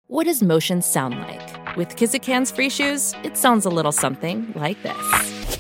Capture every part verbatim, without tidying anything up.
What does motion sound like? With Kizikans free shoes, it sounds a little something like this.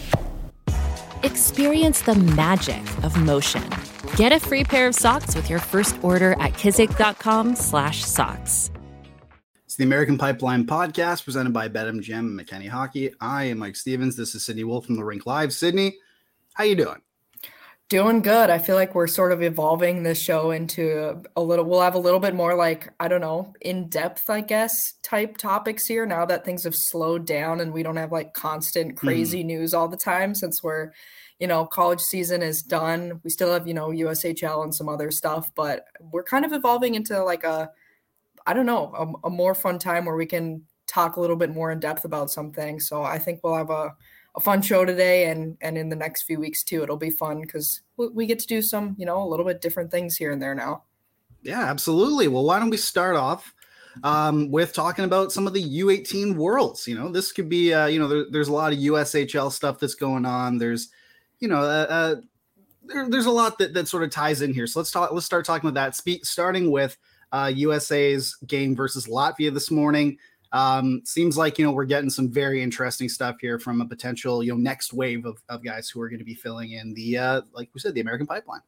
Experience the magic of motion. Get a free pair of socks with your first order at kizik.com slash socks. It's the American Pipeline Podcast presented by BetMGM and McKinney Hockey. I am Mike Stevens. This is Sydney Wolf from the Rink Live. Sydney, how you doing? Doing good. I feel like we're sort of evolving this show into a little, we'll have a little bit more like, I don't know, in-depth, I guess, type topics here now that things have slowed down and we don't have like constant crazy mm. news all the time since we're, you know, college season is done. We still have, you know, U S H L and some other stuff, but we're kind of evolving into like a, I don't know, a, a more fun time where we can talk a little bit more in depth about something. So I think we'll have a, a fun show today and and in the next few weeks too. It'll be fun because we get to do some, you know, a little bit different things here and there now. Yeah, absolutely. Well, why don't we start off um, with talking about some of the U eighteen Worlds? You know, this could be, uh, you know, there, there's a lot of U S H L stuff that's going on. There's, you know, uh, uh, there, there's a lot that, that sort of ties in here. So let's talk. Let's start talking about that. Speak starting with uh, U S A's game versus Latvia this morning. Um, seems like, you know, we're getting some very interesting stuff here from a potential, you know, next wave of, of guys who are going to be filling in the, uh, like we said, the American Pipeline.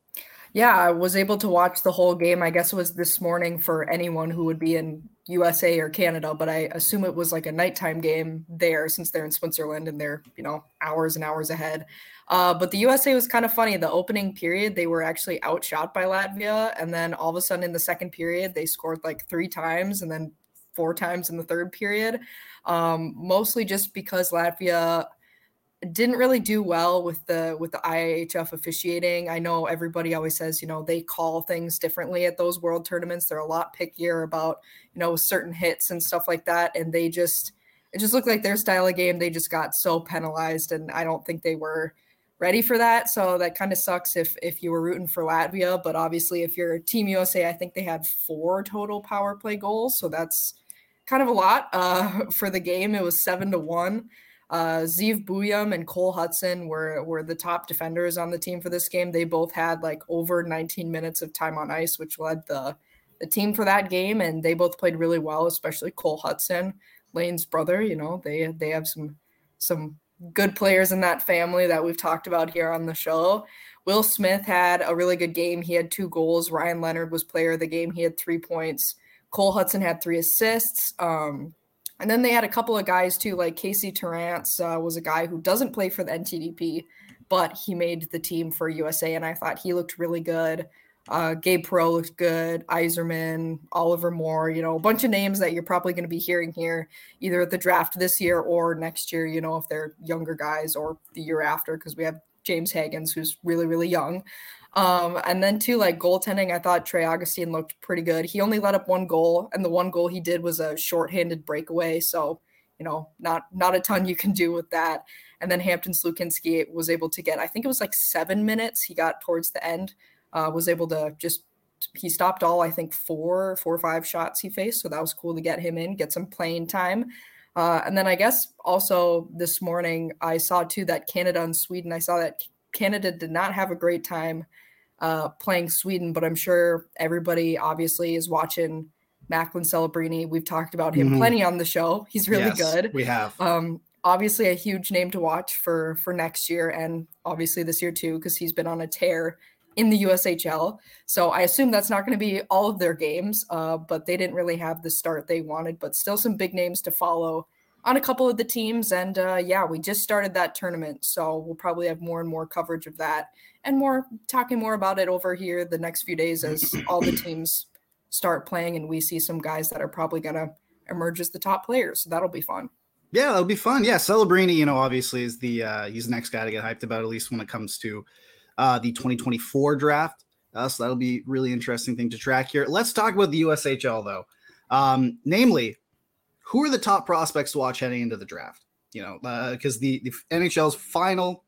Yeah, I was able to watch the whole game. I guess it was this morning for anyone who would be in U S A or Canada, but I assume it was like a nighttime game there since they're in Switzerland and they're, you know, hours and hours ahead. Uh, but the U S A was kind of funny. The opening period, they were actually outshot by Latvia. And then all of a sudden in the second period, they scored like three times and then four times in the third period, um, mostly just because Latvia didn't really do well with the with the I I H F officiating. I know everybody always says, you know, they call things differently at those world tournaments. They're a lot pickier about, you know, certain hits and stuff like that. And they just, it just looked like their style of game, they just got so penalized. And I don't think they were ready for that. So that kind of sucks if if you were rooting for Latvia. But obviously, if you're Team U S A, I think they had four total power play goals. So that's kind of a lot uh, for the game. It was seven to one. Uh, Zeev Buyum and Cole Hudson were were the top defenders on the team for this game. They both had like over nineteen minutes of time on ice, which led the the team for that game. And they both played really well, especially Cole Hudson, Lane's brother. You know, they they have some some good players in that family that we've talked about here on the show. Will Smith had a really good game. He had two goals. Ryan Leonard was player of the game. He had three points. Cole Hudson had three assists. Um, and then they had a couple of guys too, like Casey Torrance uh, was a guy who doesn't play for the N T D P, but he made the team for U S A. And I thought he looked really good. Uh, Gabe Perreault looked good. Yzerman, Oliver Moore, you know, a bunch of names that you're probably going to be hearing here either at the draft this year or next year, you know, if they're younger guys or the year after, because we have James Hagens, who's really, really young. Um, and then too, like goaltending, I thought Trey Augustine looked pretty good. He only let up one goal, and the one goal he did was a shorthanded breakaway. So, you know, not not a ton you can do with that. And then Hampton Slukinski was able to get, I think it was like seven minutes. He got towards the end, uh, was able to just, he stopped all, I think four, four or five shots he faced. So that was cool to get him in, get some playing time. Uh, and then I guess also this morning, I saw too that Canada and Sweden, I saw that Canada did not have a great time uh, playing Sweden, but I'm sure everybody obviously is watching Macklin Celebrini. We've talked about him mm-hmm. plenty on the show. He's really yes, good. We have. Um, obviously a huge name to watch for, for next year and obviously this year too, because he's been on a tear in the U S H L. So I assume that's not going to be all of their games, uh, but they didn't really have the start they wanted, but still some big names to follow on a couple of the teams. And uh, yeah, we just started that tournament. So we'll probably have more and more coverage of that and more talking more about it over here the next few days as all the teams start playing and we see some guys that are probably going to emerge as the top players. So that'll be fun. Yeah, that'll be fun. Yeah. Celebrini, you know, obviously is the, uh, he's the next guy to get hyped about, at least when it comes to uh, the twenty twenty-four draft. Uh, so that'll be really interesting thing to track here. Let's talk about the U S H L though. Um, namely, who are the top prospects to watch heading into the draft? You know, because uh, the, the N H L's final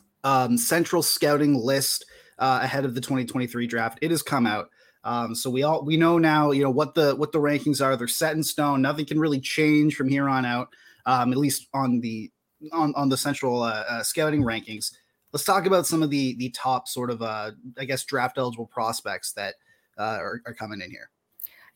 um, central scouting list uh, ahead of the twenty twenty-three draft, it has come out. Um, so we all we know now, you know, what the what the rankings are. They're set in stone. Nothing can really change from here on out, um, at least on the on on the central uh, uh, scouting rankings. Let's talk about some of the the top sort of, uh, I guess, draft eligible prospects that uh, are, are coming in here.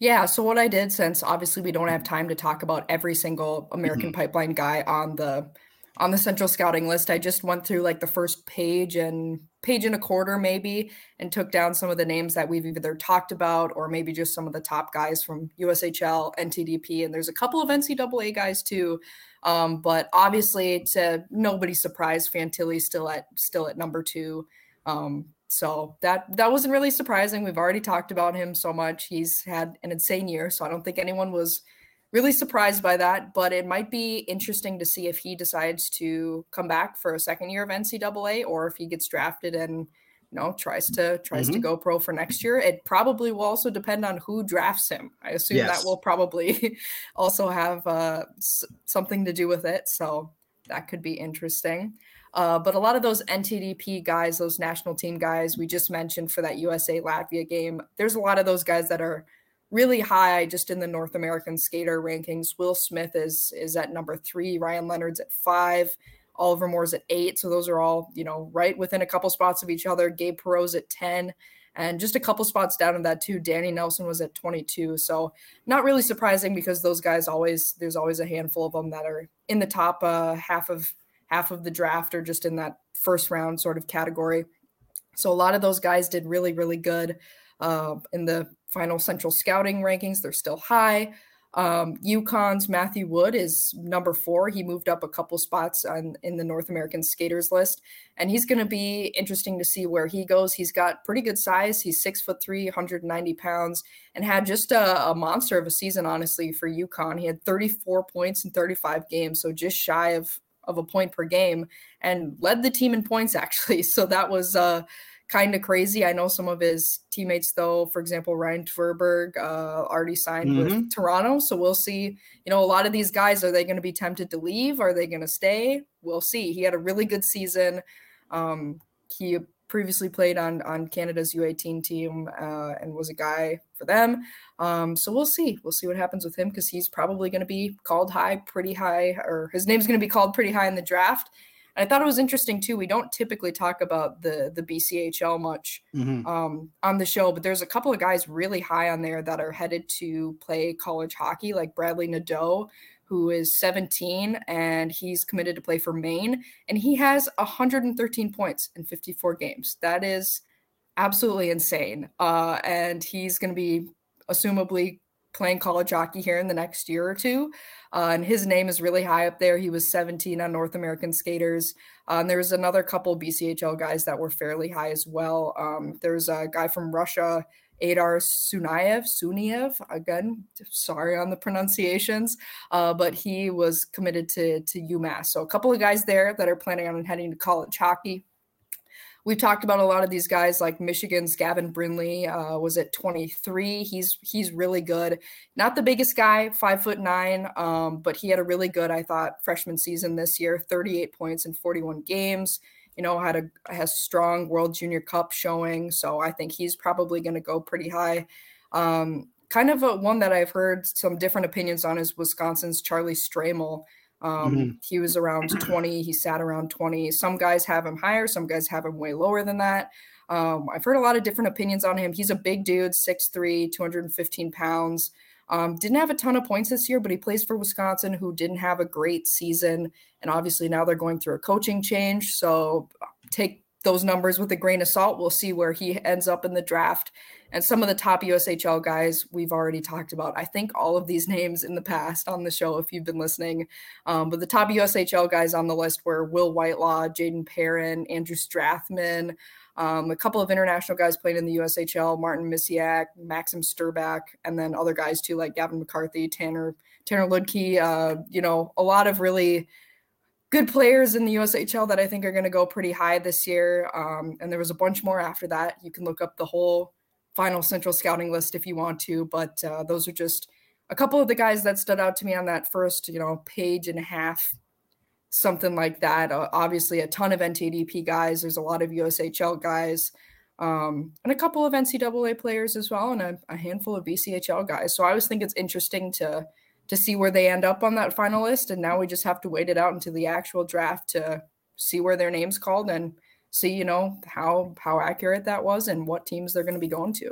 Yeah, so what I did, since obviously we don't have time to talk about every single American Mhm. Pipeline guy on the on the central scouting list, I just went through like the first page and page and a quarter maybe, and took down some of the names that we've either talked about or maybe just some of the top guys from U S H L, N T D P, and there's a couple of N C double A guys too. Um, but obviously, to nobody's surprise, Fantilli still at still at number two. Um, so that that wasn't really surprising. We've already talked about him so much. He's had an insane year, so I don't think anyone was really surprised by that. But it might be interesting to see if he decides to come back for a second year of N C double A, or if he gets drafted and you know tries to tries to Mhm. go pro for next year. It probably will also depend on who drafts him. I assume that Yes. will probably also have uh, s- something to do with it. So that could be interesting. Uh, but a lot of those N T D P guys, those national team guys we just mentioned for that U S A Latvia game, there's a lot of those guys that are really high just in the North American skater rankings. Will Smith is is at number three, Ryan Leonard's at five, Oliver Moore's at eight. So those are all, you know, right within a couple spots of each other. Gabe Perreault's at ten. And just a couple spots down in that too, Danny Nelson was at twenty-two. So not really surprising, because those guys always, there's always a handful of them that are in the top uh, half of half of the draft, or just in that first round sort of category. So a lot of those guys did really, really good uh, in the final central scouting rankings. They're still high. Um, UConn's Matthew Wood is number four. He moved up a couple spots on, in the North American skaters list, and he's going to be interesting to see where he goes. He's got pretty good size. He's six foot three, one hundred ninety pounds, and had just a, a monster of a season, honestly, for UConn. He had thirty-four points in thirty-five games, so just shy of of a point per game, and led the team in points, actually. So that was uh, kind of crazy. I know some of his teammates, though, for example, Ryan Tverberg uh, already signed with Mhm. Toronto. So we'll see. You know, a lot of these guys, are they going to be tempted to leave? Are they going to stay? We'll see. He had a really good season. Um, he previously played on on Canada's U eighteen team uh, and was a guy for them. Um, so we'll see. We'll see what happens with him, because he's probably going to be called high, pretty high, or his name's going to be called pretty high in the draft. And I thought it was interesting too. We don't typically talk about the the B C H L much Mhm. um, on the show, but there's a couple of guys really high on there that are headed to play college hockey, like Bradley Nadeau, who is seventeen and he's committed to play for Maine, and he has one hundred thirteen points in fifty-four games. That is absolutely insane. Uh, and he's going to be assumably playing college hockey here in the next year or two. Uh, and his name is really high up there. He was seventeen on North American Skaters. Um, there's another couple B C H L guys that were fairly high as well. Um, there's a guy from Russia, Adar Sunayev, Suniev, again, sorry on the pronunciations, uh, but he was committed to, to UMass. So a couple of guys there that are planning on heading to college hockey. We've talked about a lot of these guys, like Michigan's Gavin Brindley uh, was at twenty-three. He's he's really good. Not the biggest guy, five foot nine, um, but he had a really good, I thought, freshman season this year. thirty-eight points in forty-one games. You know, had a has strong World Junior Cup showing, so I think he's probably going to go pretty high. Um, kind of a, one that I've heard some different opinions on is Wisconsin's Charlie Stramel. Um, Mhm. he was around twenty. He sat around twenty. Some guys have him higher. Some guys have him way lower than that. Um, I've heard a lot of different opinions on him. He's a big dude, six three, two hundred fifteen pounds. Um, didn't have a ton of points this year, but he plays for Wisconsin, who didn't have a great season. And obviously now they're going through a coaching change. So take those numbers with a grain of salt. We'll see where he ends up in the draft. And some of the top U S H L guys we've already talked about. I think all of these names in the past on the show, if you've been listening. Um, but the top U S H L guys on the list were Will Whitelaw, Jaden Perrin, Andrew Strathman, um, a couple of international guys playing in the U S H L, Martin Misiak, Maxim Sturbak, and then other guys too, like Gavin McCarthy, Tanner, Tanner Ludke. Uh, you know, a lot of really good players in the U S H L that I think are going to go pretty high this year. Um, and there was a bunch more after that. You can look up the whole final central scouting list if you want to, but uh, those are just a couple of the guys that stood out to me on that first, you know, page and a half, something like that. Uh, obviously a ton of N T D P guys. There's a lot of U S H L guys, um, and a couple of N C double A players as well, and a, a handful of B C H L guys. So I always think it's interesting to to see where they end up on that final list. And now we just have to wait it out until the actual draft to see where their name's called and see, you know, how how accurate that was and what teams they're going to be going to.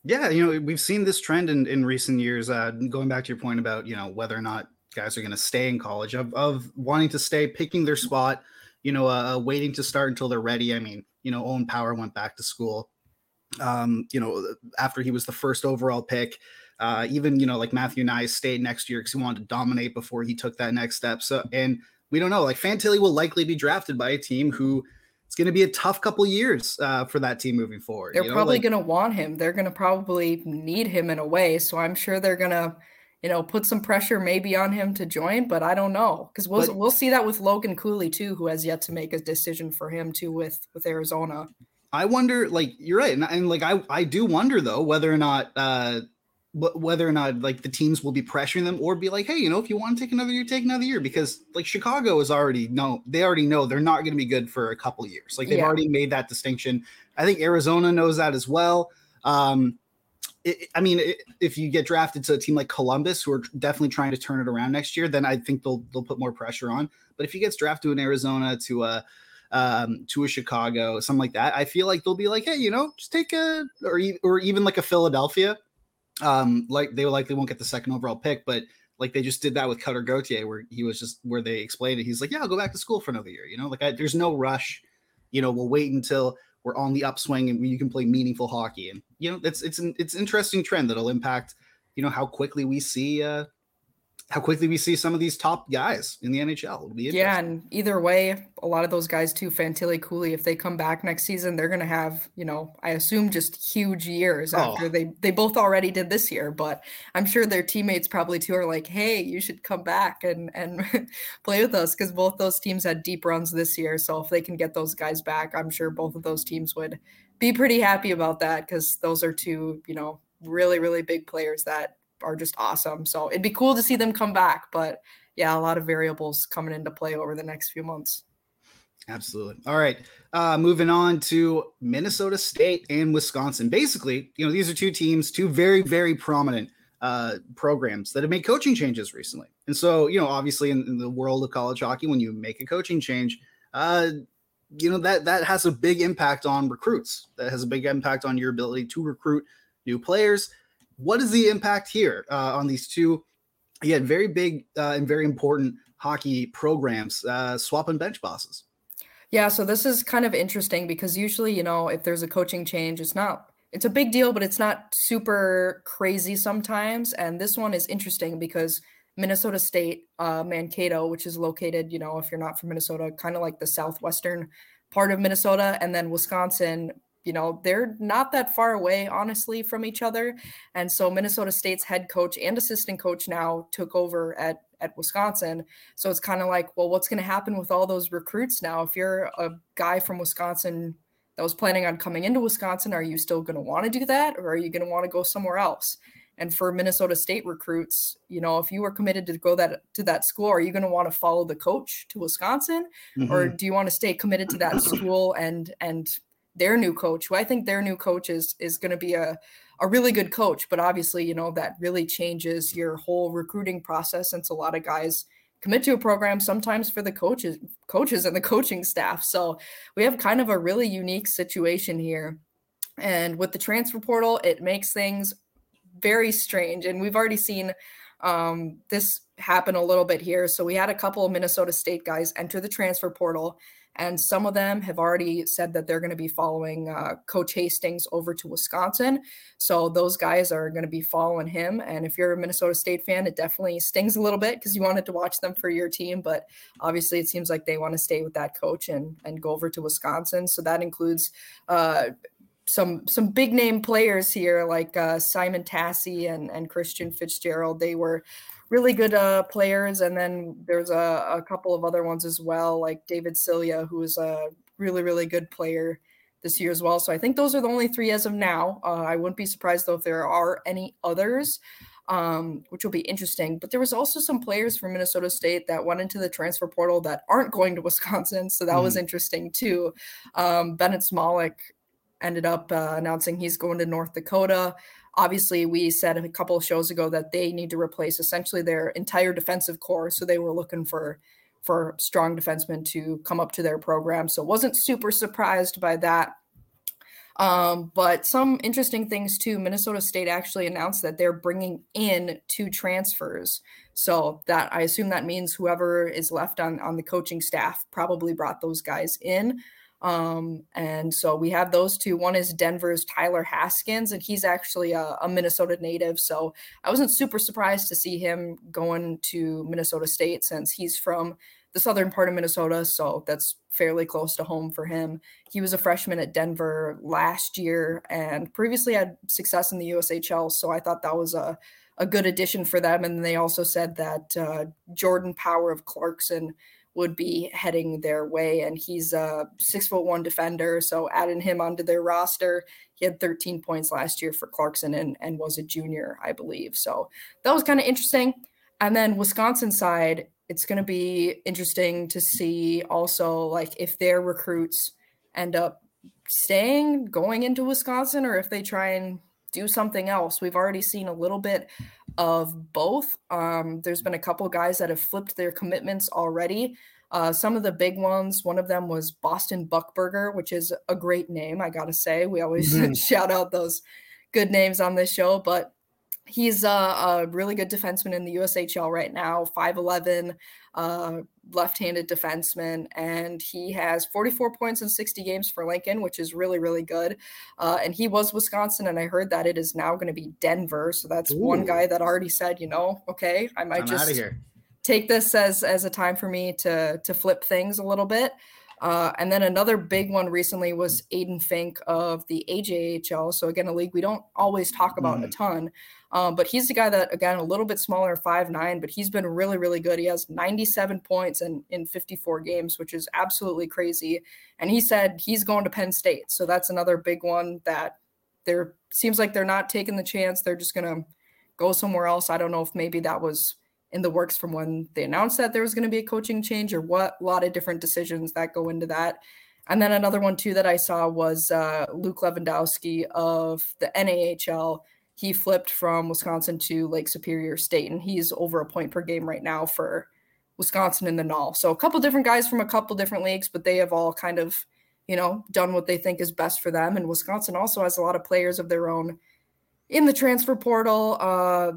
Yeah, you know, we've seen this trend in, in recent years, uh, going back to your point about, you know, whether or not guys are going to stay in college, of, of wanting to stay, picking their spot, you know, uh, waiting to start until they're ready. I mean, you know, Owen Power went back to school, um, you know, after he was the first overall pick. Uh, even, you know, like Matthew Nye stayed next year because he wanted to dominate before he took that next step. So, and we don't know, like Fantilli will likely be drafted by a team who it's going to be a tough couple years uh, for that team moving forward. They're you know? probably like, going to want him. They're going to probably need him in a way. So I'm sure they're going to, you know, put some pressure maybe on him to join, but I don't know. Because we'll, but, we'll see that with Logan Cooley too, who has yet to make a decision for him too with, with Arizona. I wonder, like, you're right. And, and like, I, I do wonder though, whether or not, uh, whether or not like the teams will be pressuring them or be like, hey, you know, if you want to take another year, take another year, because like Chicago is already no, they already know they're not going to be good for a couple of years. Like they've yeah. already made that distinction. I think Arizona knows that as well. Um, it, I mean, it, if you get drafted to a team like Columbus, who are definitely trying to turn it around next year, then I think they'll they'll put more pressure on. But if he gets drafted to an Arizona, to a um, to a Chicago, something like that, I feel like they'll be like, hey, you know, just take a or or even like a Philadelphia. Um, like they likely won't get the second overall pick, but like they just did that with Cutter Gauthier, where he was just where they explained it. He's like, yeah, I'll go back to school for another year. You know, like I, there's no rush. You know, we'll wait until we're on the upswing and you can play meaningful hockey. And you know, it's it's an it's an interesting trend that'll impact, you know, how quickly we see uh, how quickly we see some of these top guys in the N H L. It'll be yeah, and either way, a lot of those guys too, Fantilli, Cooley, if they come back next season, they're going to have, you know, I assume just huge years after oh. they they both already did this year. But I'm sure their teammates probably too are like, hey, you should come back and and play with us, because both those teams had deep runs this year. So if they can get those guys back, I'm sure both of those teams would be pretty happy about that, because those are two, you know, really, really big players that are just awesome. So it'd be cool to see them come back, but yeah, a lot of variables coming into play over the next few months. Absolutely. All right. Uh, moving on to Minnesota State and Wisconsin. Basically, you know, these are two teams, two very, very prominent uh, programs that have made coaching changes recently. And so, you know, obviously in, in the world of college hockey, when you make a coaching change, uh, you know, that, that has a big impact on recruits. That has a big impact on your ability to recruit new players. What is the impact here uh, on these two, again, very big uh, and very important hockey programs uh, swapping bench bosses? Yeah, so this is kind of interesting because usually, you know, if there's a coaching change, it's not, it's a big deal, but it's not super crazy sometimes. And this one is interesting because Minnesota State, uh, Mankato, which is located, you know, if you're not from Minnesota, kind of like the southwestern part of Minnesota, and then Wisconsin, you know, they're not that far away, honestly, from each other. And so Minnesota State's head coach and assistant coach now took over at, at Wisconsin. So it's kind of like, well, what's going to happen with all those recruits now? If you're a guy from Wisconsin that was planning on coming into Wisconsin, are you still going to want to do that? Or are you going to want to go somewhere else? And for Minnesota State recruits, you know, if you were committed to go that to that school, are you going to want to follow the coach to Wisconsin? Mm-hmm. Or do you want to stay committed to that school and, and, their new coach, who I think their new coach is, is going to be a, a really good coach, but obviously, you know, that really changes your whole recruiting process, since a lot of guys commit to a program sometimes for the coaches, coaches and the coaching staff. So we have kind of a really unique situation here. And with the transfer portal, it makes things very strange. And we've already seen um, this happen a little bit here. So we had a couple of Minnesota State guys enter the transfer portal, and some of them have already said that they're going to be following uh, Coach Hastings over to Wisconsin. So those guys are going to be following him. And if you're a Minnesota State fan, it definitely stings a little bit because you wanted to watch them for your team. But obviously it seems like they want to stay with that coach and, and go over to Wisconsin. So that includes uh, some some big name players here like uh, Simon Tassi and, and Christian Fitzgerald. They were really good uh, players. And then there's a, a couple of other ones as well, like David Cilia, who is a really, really good player this year as well. So I think those are the only three as of now. Uh, I wouldn't be surprised though if there are any others, um, which will be interesting. But there was also some players from Minnesota State that went into the transfer portal that aren't going to Wisconsin. So that mm. was interesting too. Um, Bennett Smolik ended up uh, announcing he's going to North Dakota. Obviously, we said a couple of shows ago that they need to replace essentially their entire defensive core. So they were looking for, for strong defensemen to come up to their program. So wasn't super surprised by that. Um, but some interesting things too. Minnesota State actually announced that they're bringing in two transfers. So that I assume that means whoever is left on, on the coaching staff probably brought those guys in. Um, and so we have those two. One is Denver's Tyler Haskins, and he's actually a, a Minnesota native. So I wasn't super surprised to see him going to Minnesota State since he's from the southern part of Minnesota. So that's fairly close to home for him. He was a freshman at Denver last year and previously had success in the U S H L. So I thought that was a, a good addition for them. And they also said that uh, Jordan Power of Clarkson would be heading their way. And he's a six foot one defender. So adding him onto their roster, he had thirteen points last year for Clarkson and, and was a junior, I believe. So that was kind of interesting. And then Wisconsin side, it's going to be interesting to see also like if their recruits end up staying, going into Wisconsin, or if they try and do something else. We've already seen a little bit of both. Um, there's been a couple of guys that have flipped their commitments already. Uh, some of the big ones, one of them was Boston Buckberger, which is a great name, I got to say. We always mm-hmm. shout out those good names on this show, but he's a, a really good defenseman in the U S H L right now, five eleven, uh, left-handed defenseman, and he has forty-four points in sixty games for Lincoln, which is really, really good. Uh, and he was Wisconsin, and I heard that it is now going to be Denver. So that's Ooh. one guy that already said, you know, okay, I might I'm just take this as as a time for me to to flip things a little bit. Uh, and then another big one recently was Aiden Fink of the A J H L. So again, a league we don't always talk about mm. a ton, um, but he's the guy that, again, a little bit smaller, five nine, but he's been really, really good. He has ninety-seven points in, in fifty-four games, which is absolutely crazy. And he said he's going to Penn State. So that's another big one that there seems like they're not taking the chance. They're just going to go somewhere else. I don't know if maybe that was in the works from when they announced that there was going to be a coaching change or what. A lot of different decisions that go into that. And then another one too that I saw was uh, Luke Lewandowski of the N A H L. He flipped from Wisconsin to Lake Superior State, and he's over a point per game right now for Wisconsin in the N A L. So a couple different guys from a couple different leagues, but they have all kind of, you know, done what they think is best for them. And Wisconsin also has a lot of players of their own in the transfer portal. Uh,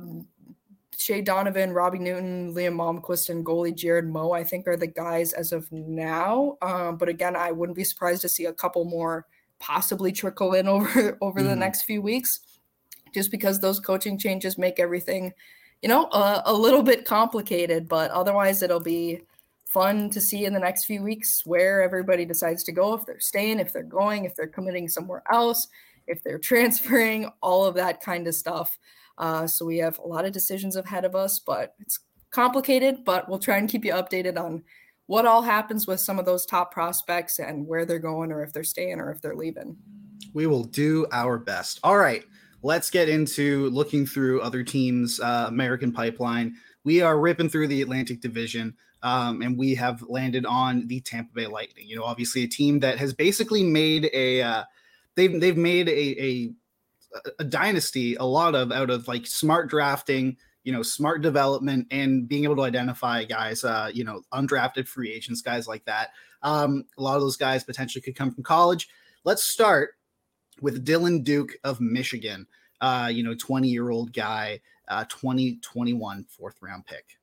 Shea Donovan, Robbie Newton, Liam Malmquist, and goalie Jared Moe, I think, are the guys as of now. Um, but again, I wouldn't be surprised to see a couple more possibly trickle in over, over mm. the next few weeks, just because those coaching changes make everything, you know, a, a little bit complicated. But otherwise, it'll be fun to see in the next few weeks where everybody decides to go, if they're staying, if they're going, if they're committing somewhere else, if they're transferring, all of that kind of stuff. Uh, so we have a lot of decisions ahead of us, but it's complicated, but we'll try and keep you updated on what all happens with some of those top prospects and where they're going, or if they're staying, or if they're leaving. We will do our best. All right, let's get into looking through other teams' uh, American pipeline. We are ripping through the Atlantic Division, um, and we have landed on the Tampa Bay Lightning. You know, obviously a team that has basically made a uh, they've they've made a, a a dynasty, a lot of out of like smart drafting, you know, smart development, and being able to identify guys, uh, you know, undrafted free agents, guys like that. Um, a lot of those guys potentially could come from college. Let's start with Dylan Duke of Michigan, uh, you know, twenty year old guy, uh, twenty twenty-one fourth round pick.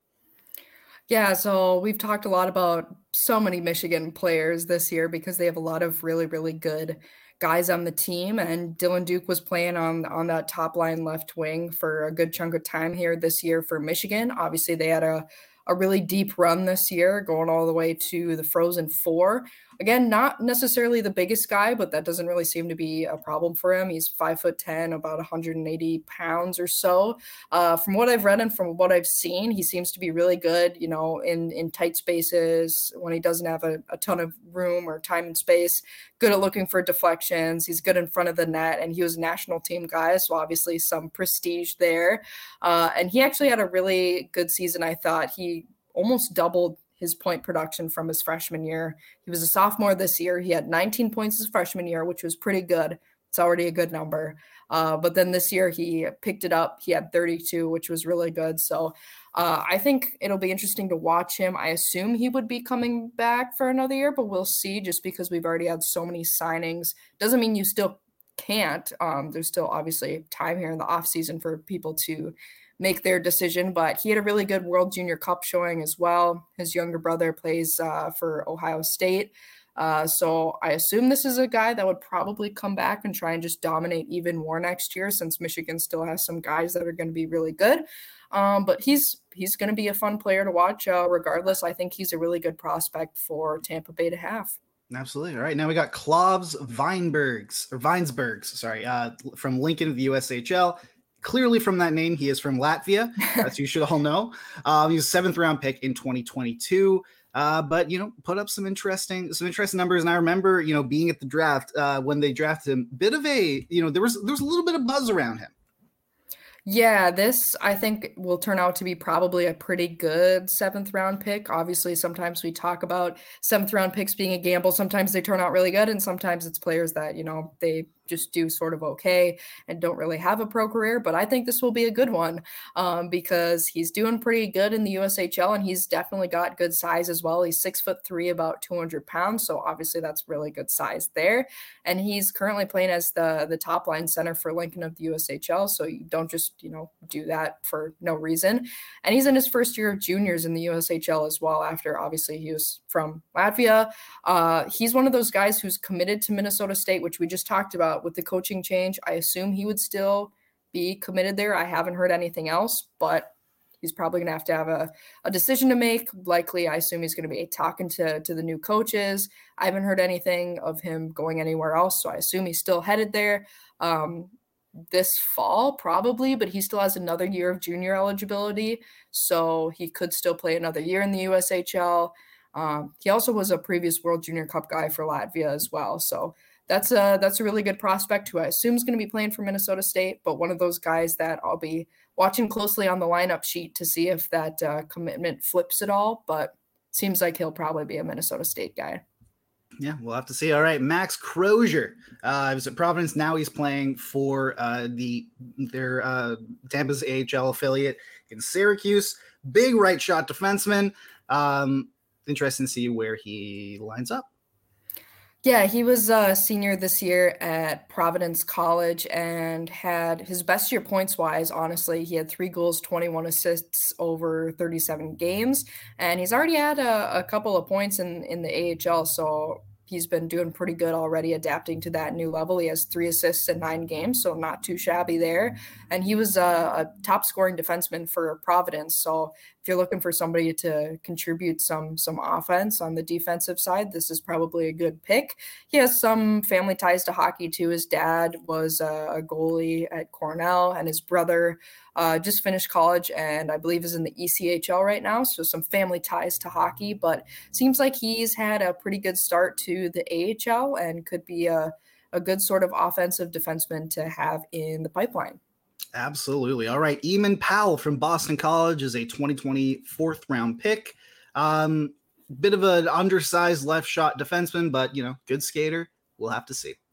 Yeah, so we've talked a lot about so many Michigan players this year because they have a lot of really, really good guys on the team, and Dylan Duke was playing on on that top line left wing for a good chunk of time here this year for Michigan. Obviously, they had a a really deep run this year, going all the way to the Frozen Four. Again, not necessarily the biggest guy, but that doesn't really seem to be a problem for him. He's five foot ten, about one hundred eighty pounds or so. Uh, from what I've read and from what I've seen, he seems to be really good, you know, in, in tight spaces when he doesn't have a, a ton of room or time and space. Good at looking for deflections. He's good in front of the net, and he was a national team guy, so obviously some prestige there. Uh, and he actually had a really good season, I thought. He almost doubled his point production from his freshman year. He was a sophomore this year. He had nineteen points his freshman year, which was pretty good. It's already a good number. Uh, but then this year he picked it up. He had thirty-two, which was really good. So uh, I think it'll be interesting to watch him. I assume he would be coming back for another year, but we'll see, just because we've already had so many signings. Doesn't mean you still can't. Um, there's still obviously time here in the off season for people to make their decision, but he had a really good World Junior Cup showing as well. His younger brother plays uh, for Ohio State. Uh, so I assume this is a guy that would probably come back and try and just dominate even more next year, since Michigan still has some guys that are going to be really good. Um, but he's he's going to be a fun player to watch uh, regardless. I think he's a really good prospect for Tampa Bay to have. Absolutely. All right. Now we got Klavs Weinbergs or Weinsbergs, sorry, uh, from Lincoln of the U S H L. Clearly from that name, he is from Latvia, as you should all know. Um, he was a seventh round pick in twenty twenty-two. Uh, but, you know, put up some interesting, some interesting numbers. And I remember, you know, being at the draft uh, when they drafted him, bit of a, you know, there was, there was a little bit of buzz around him. Yeah, this I think will turn out to be probably a pretty good seventh round pick. Obviously, sometimes we talk about seventh round picks being a gamble. Sometimes they turn out really good, and sometimes it's players that, you know, they just do sort of okay and don't really have a pro career. But I think this will be a good one um, because he's doing pretty good in the U S H L, and he's definitely got good size as well. He's six foot three, about two hundred pounds. So obviously that's really good size there. And he's currently playing as the, the top line center for Lincoln of the U S H L. So you don't just, you know, do that for no reason. And he's in his first year of juniors in the U S H L as well, after obviously he was from Latvia. Uh, he's one of those guys who's committed to Minnesota State, which we just talked about. With the coaching change, I assume he would still be committed there. I haven't heard anything else, but he's probably going to have to have a, a decision to make. Likely, I assume he's going to be talking to, to the new coaches. I haven't heard anything of him going anywhere else, so I assume he's still headed there um, this fall, probably, but he still has another year of junior eligibility, so he could still play another year in the U S H L. Um, he also was a previous World Junior Cup guy for Latvia as well, so That's a, that's a really good prospect who I assume is going to be playing for Minnesota State, but one of those guys that I'll be watching closely on the lineup sheet to see if that uh, commitment flips at all, but seems like he'll probably be a Minnesota State guy. Yeah, we'll have to see. All right, Max Crozier. Uh, he was at Providence. Now he's playing for uh, the their uh, Tampa's A H L affiliate in Syracuse. Big right shot defenseman. Um, interesting to see where he lines up. Yeah, he was a senior this year at Providence College and had his best year points-wise, honestly. He had three goals, twenty-one assists over thirty-seven games, and he's already had a, a couple of points in, in the A H L, so he's been doing pretty good already adapting to that new level. He has three assists in nine games, so not too shabby there. And he was a, a top-scoring defenseman for Providence, so if you're looking for somebody to contribute some some offense on the defensive side, this is probably a good pick. He has some family ties to hockey too. His dad was a, a goalie at Cornell, and his brother uh, just finished college and I believe is in the E C H L right now. So some family ties to hockey, but seems like he's had a pretty good start to the A H L and could be a, a good sort of offensive defenseman to have in the pipeline. Absolutely. All right. Eamon Powell from Boston College is a twenty twenty fourth round pick. Um, bit of an undersized left shot defenseman, but, you know, good skater. We'll have to see.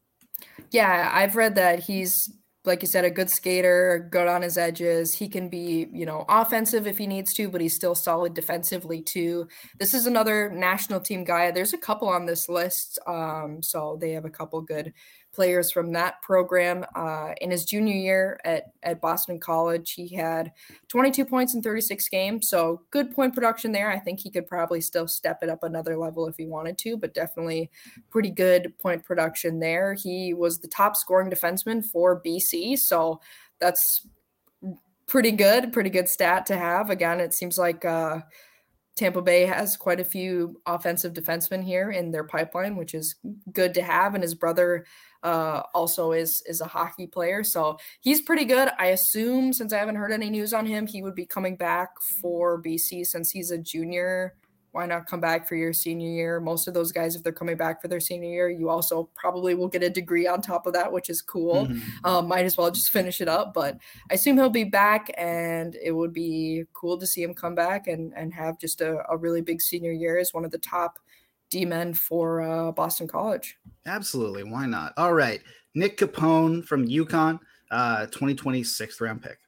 Yeah, I've read that he's, like you said, a good skater, good on his edges. He can be, you know, offensive if he needs to, but he's still solid defensively too. This is another national team guy. There's a couple on this list. Um, so they have a couple good players from that program. Uh, in his junior year at, at Boston College, he had twenty-two points in thirty-six games. So good point production there. I think he could probably still step it up another level if he wanted to, but definitely pretty good point production there. He was the top scoring defenseman for B C. So that's pretty good, pretty good stat to have. Again, it seems like uh, Tampa Bay has quite a few offensive defensemen here in their pipeline, which is good to have. And his brother uh, also is is a hockey player. So he's pretty good. I assume, since I haven't heard any news on him, he would be coming back for B C since he's a junior. Why not come back for your senior year? Most of those guys, if they're coming back for their senior year, you also probably will get a degree on top of that, which is cool. Mm-hmm. Um, might as well just finish it up. But I assume he'll be back, and it would be cool to see him come back and, and have just a, a really big senior year as one of the top D-men for uh, Boston College. Absolutely. Why not? All right. Nick Capone from UConn, uh, twenty twenty sixth round pick.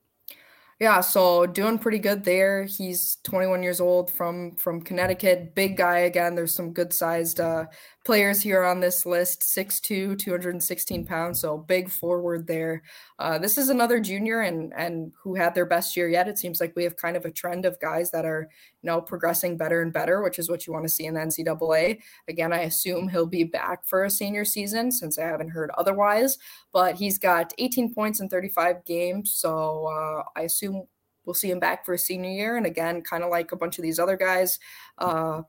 Yeah, so doing pretty good there. He's twenty-one years old from from Connecticut. Big guy again. There's some good-sized uh, players here on this list, six two, two hundred sixteen pounds, so big forward there. Uh, this is another junior and and who had their best year yet. It seems like we have kind of a trend of guys that are, you know, progressing better and better, which is what you want to see in the N C double A. Again, I assume he'll be back for a senior season since I haven't heard otherwise, but he's got eighteen points in thirty-five games, so uh, I assume we'll see him back for a senior year. And again, kind of like a bunch of these other guys, uh,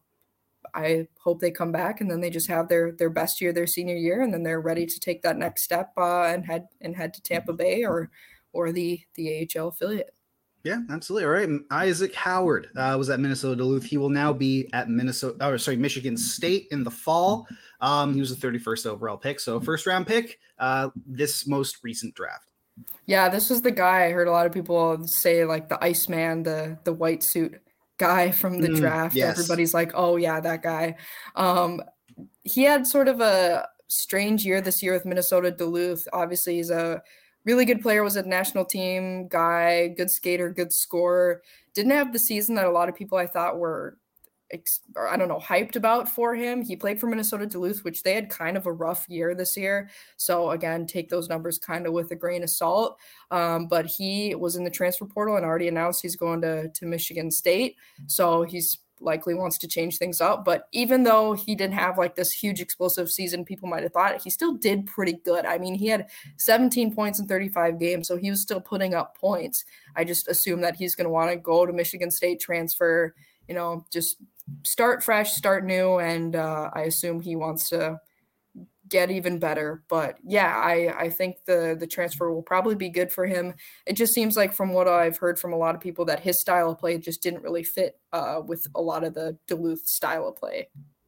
I hope they come back and then they just have their their best year, their senior year, and then they're ready to take that next step uh, and head and head to Tampa Bay or or the the A H L affiliate. Yeah, absolutely. All right. Isaac Howard uh, was at Minnesota Duluth. He will now be at Minnesota, or sorry, Michigan State in the fall. Um, he was the thirty-first overall pick, so first round pick. Uh, this most recent draft. Yeah, this was the guy I heard a lot of people say, like the Iceman, the the white suit guy from the Mm, draft. yes. Everybody's like, oh yeah, that guy. Um, he had sort of a strange year this year with Minnesota Duluth. Obviously, he's a really good player, was a national team guy, good skater, good scorer. Didn't have the season that a lot of people I thought were, or I don't know, hyped about for him. He played for Minnesota Duluth, which they had kind of a rough year this year. So again, take those numbers kind of with a grain of salt. Um, but he was in the transfer portal and already announced he's going to, to Michigan State. So he's likely wants to change things up. But even though he didn't have like this huge explosive season, people might have thought, he still did pretty good. I mean, he had seventeen points in thirty-five games, so he was still putting up points. I just assume that he's going to want to go to Michigan State, transfer, you know, just start fresh, start new. And uh, I assume he wants to get even better. But yeah, I, I think the, the transfer will probably be good for him. It just seems like from what I've heard from a lot of people that his style of play just didn't really fit uh, with a lot of the Duluth style of play.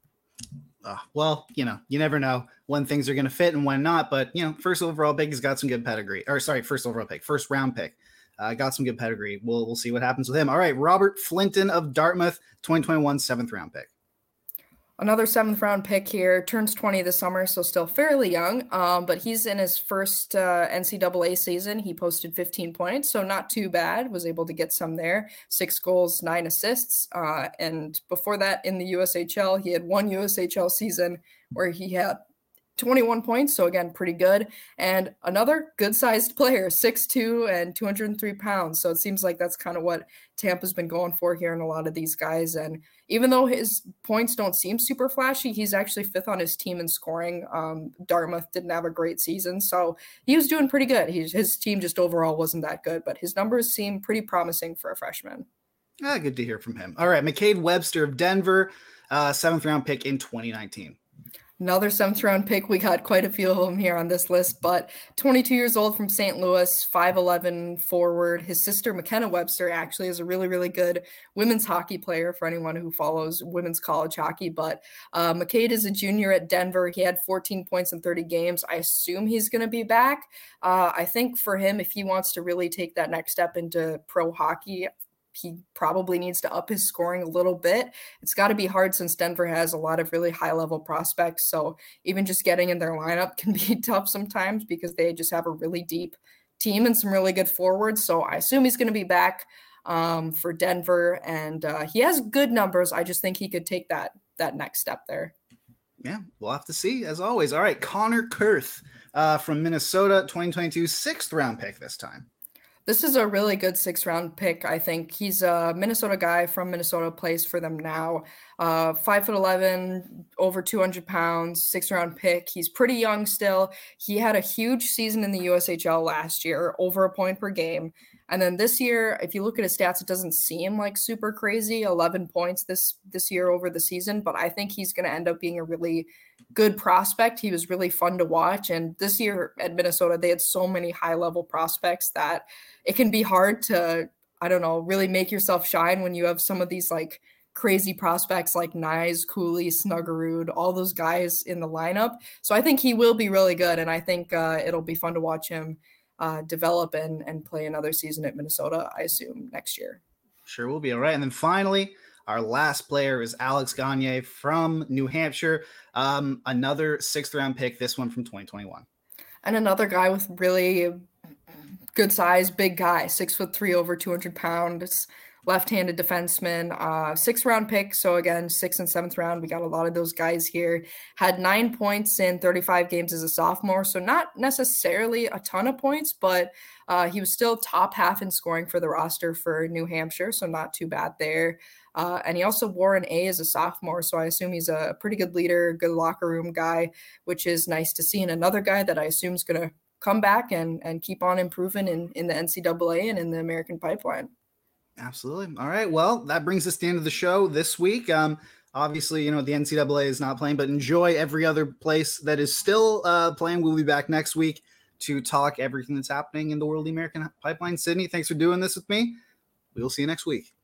Uh, well, you know, you never know when things are going to fit and when not. But, you know, first overall pick, he's got some good pedigree. Or sorry, first overall pick, first round pick. Uh, got some good pedigree. We'll we'll see what happens with him. All right, Robert Flinton of Dartmouth, twenty twenty-one seventh round pick. Another seventh round pick here, turns twenty this summer, so still fairly young. Um, but he's in his first uh, N C double A season. He posted fifteen points, so not too bad. Was able to get some there, six goals, nine assists. Uh, and before that, in the U S H L, he had one U S H L season where he had twenty-one points, so again, pretty good. And another good-sized player, six two and two hundred three pounds. So it seems like that's kind of what Tampa's been going for here in a lot of these guys. And even though his points don't seem super flashy, he's actually fifth on his team in scoring. Um, Dartmouth didn't have a great season, so he was doing pretty good. He's, his team just overall wasn't that good, but his numbers seem pretty promising for a freshman. Ah, good to hear from him. All right, McCade Webster of Denver, uh, seventh round pick in twenty nineteen. Another seventh round pick. We got quite a few of them here on this list, but twenty-two years old from Saint Louis, five eleven forward. His sister, McKenna Webster, actually is a really, really good women's hockey player for anyone who follows women's college hockey. But uh, McCade is a junior at Denver. He had fourteen points in thirty games. I assume he's going to be back. Uh, I think for him, if he wants to really take that next step into pro hockey, he probably needs to up his scoring a little bit. It's got to be hard since Denver has a lot of really high level prospects. So even just getting in their lineup can be tough sometimes because they just have a really deep team and some really good forwards. So I assume he's going to be back um, for Denver, and uh, he has good numbers. I just think he could take that, that next step there. Yeah, we'll have to see as always. All right. Connor Kurth uh, from Minnesota, twenty twenty-two, sixth round pick this time. This is a really good sixth round pick. I think he's a Minnesota guy from Minnesota, plays for them now. Uh, five foot eleven, over two hundred pounds, sixth round pick. He's pretty young still. He had a huge season in the U S H L last year, over a point per game. And then this year, if you look at his stats, it doesn't seem like super crazy, eleven points this, this year over the season, but I think he's going to end up being a really good prospect. He was really fun to watch. And this year at Minnesota, they had so many high level prospects that it can be hard to, I don't know, really make yourself shine when you have some of these like crazy prospects like Nyes, Cooley, Snuggerud, all those guys in the lineup. So I think he will be really good. And I think uh, it'll be fun to watch him uh, develop and, and play another season at Minnesota, I assume, next year. Sure will be. All right. And then finally, our last player is Alex Gagne from New Hampshire. Um, another sixth round pick, this one from twenty twenty-one. And another guy with really good size, big guy, six foot three, over two hundred pounds. left-handed defenseman, uh, sixth round pick. So again, sixth and seventh round, we got a lot of those guys here. Had nine points in thirty-five games as a sophomore. So not necessarily a ton of points, but uh, he was still top half in scoring for the roster for New Hampshire. So not too bad there. Uh, and he also wore an A as a sophomore. So I assume he's a pretty good leader, good locker room guy, which is nice to see. And another guy that I assume is going to come back and, and keep on improving in, in the N C double A and in the American pipeline. Absolutely. All right. Well, that brings us to the end of the show this week. Um, obviously, you know, the N C double A is not playing, but enjoy every other place that is still uh, playing. We'll be back next week to talk everything that's happening in the world of the American pipeline. Sydney, thanks for doing this with me. We'll see you next week.